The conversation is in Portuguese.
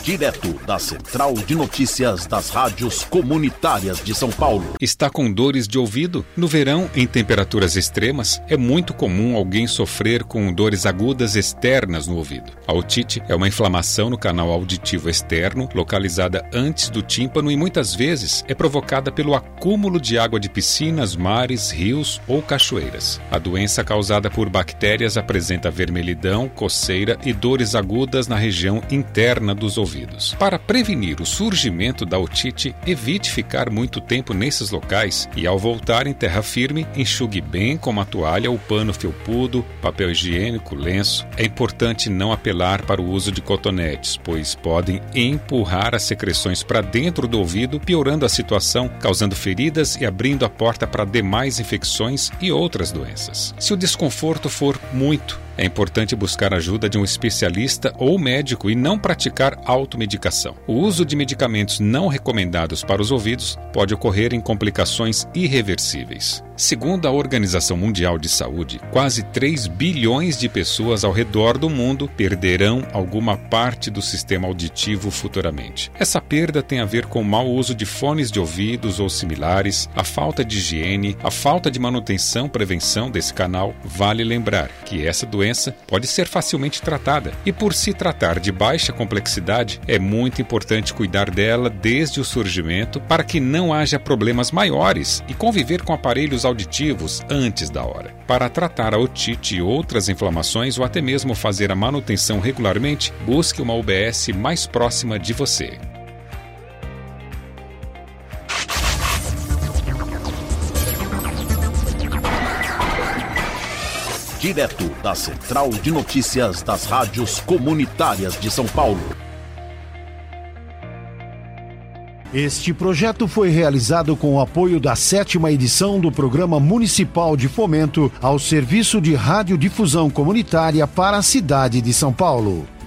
Direto da Central de Notícias das Rádios Comunitárias de São Paulo. Está com dores de ouvido? No verão, em temperaturas extremas, é muito comum alguém sofrer com dores agudas externas no ouvido. A otite é uma inflamação no canal auditivo externo, localizada antes do tímpano e muitas vezes é provocada pelo acúmulo de água de piscinas, mares, rios ou cachoeiras. A doença causada por bactérias apresenta vermelhidão, coceira e dores agudas na região interna dos ouvidos. Para prevenir o surgimento da otite, evite ficar muito tempo nesses locais e, ao voltar em terra firme, enxugue bem com uma toalha ou pano felpudo, papel higiênico, lenço. É importante não apelar para o uso de cotonetes, pois podem empurrar as secreções para dentro do ouvido, piorando a situação, causando feridas e abrindo a porta para demais infecções e outras doenças. Se o desconforto for muito, é importante buscar ajuda de um especialista ou médico e não praticar automedicação. O uso de medicamentos não recomendados para os ouvidos pode ocorrer em complicações irreversíveis. Segundo a Organização Mundial de Saúde, quase 3 bilhões de pessoas ao redor do mundo perderão alguma parte do sistema auditivo futuramente. Essa perda tem a ver com o mau uso de fones de ouvidos ou similares, a falta de higiene, a falta de manutenção e prevenção desse canal. Vale lembrar que essa doença pode ser facilmente tratada e, por se tratar de baixa complexidade, é muito importante cuidar dela desde o surgimento para que não haja problemas maiores e conviver com aparelhos auditivos antes da hora. Para tratar a otite e outras inflamações ou até mesmo fazer a manutenção regularmente, busque uma UBS mais próxima de você. Direto da Central de Notícias das Rádios Comunitárias de São Paulo. Este projeto foi realizado com o apoio da 7ª edição do Programa Municipal de Fomento ao Serviço de Radiodifusão Comunitária para a cidade de São Paulo.